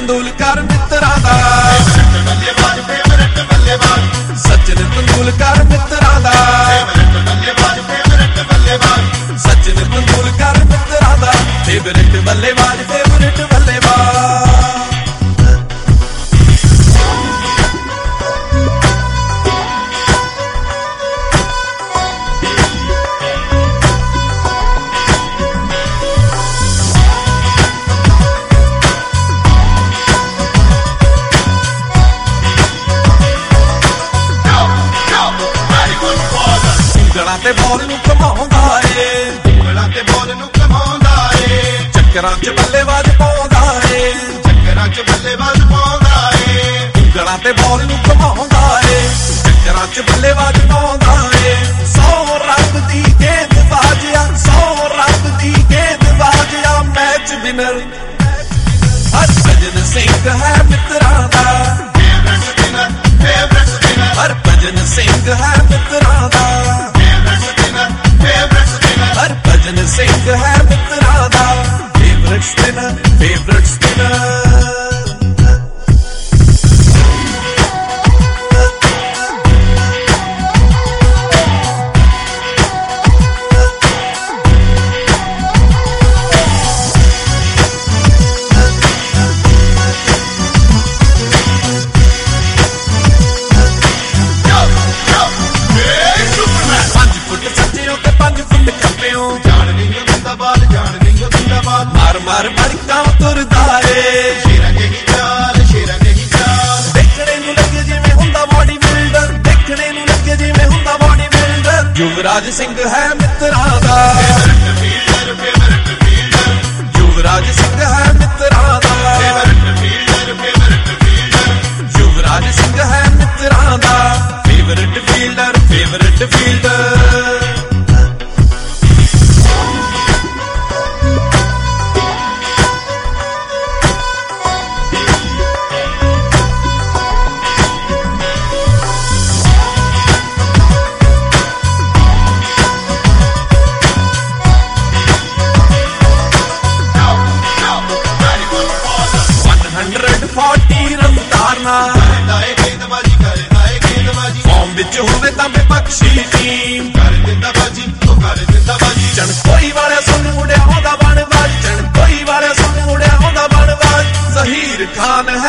तेंदुलकर मित्रा दा बल्लेबाज फेवरेट बल्लेबाज सचिन तेंदुलकर मित्रा दा बल्लेबाज फेवरेट बल्लेबाज सचिन तेंदुलकर मित्रा दा फेवरेट बल्लेबाज फेवरेट बल्लेबाज ते बॉल नूं घुमाउंदा ए ਉਂਗਲਾਂ ते बॉल नूं घुमाउंदा ए ਚੱਕਰਾਂ 'ਚ ਬੱਲੇਬਾਜ਼ ਪਾਉਂਦਾ ਏ ਚੱਕਰਾਂ 'ਚ ਬੱਲੇਬਾਜ਼ ਪਾਉਂਦਾ ਏ ਉਂਗਲਾਂ ਤੇ बॉल नूं घुमाउंदा ਏ ਚੱਕਰਾਂ 'ਚ ਬੱਲੇਬਾਜ਼ ਪਾਉਂਦਾ ਏ 100 ਰੰਗ ਦੀ ਗੇਂਦਬਾਜ਼ ਆ 100 ਰੰਗ ਦੀ ਗੇਂਦਬਾਜ਼ ਆ ਮੈਚ ਵਿਨਰ ਹਰਭਜਨ ਸਿੰਘ ਹੈ ਮਿੱਤਰਾਂ ਦਾ ਫੇਵਰਿਟ ਸਪਿਨਰ ਹਰਭਜਨ ਸਿੰਘ ਹੈ ਮਿੱਤਰਾਂ ਦਾ हरभजन सिंह है मित्रा दा फेवरेट स्पिनर फेवरेट स्पिनर मार मड़का तुरदा ए शेरां जेही चाल देखने नूं लगे जिवें हुंदा बॉडी बिल्डर देखने नूं लगे जिवें हुंदा बॉडी बिल्डर युवराज सिंह है मित्रा दा फेवरेट फील्डर युवराज सिंह है मित्रा दा फेवरेट फील्डर युवराज सिंह है मित्रा दा फेवरेट फील्डर फॉर्म विच होवे तां विपक्षी टीम कर दिंदा बाजी चणकोई वाले सुन उड़िया आउंदा बनबाज चणकोई वाले सुन उड़िया आउंदा बनबाज ज़हीर खान है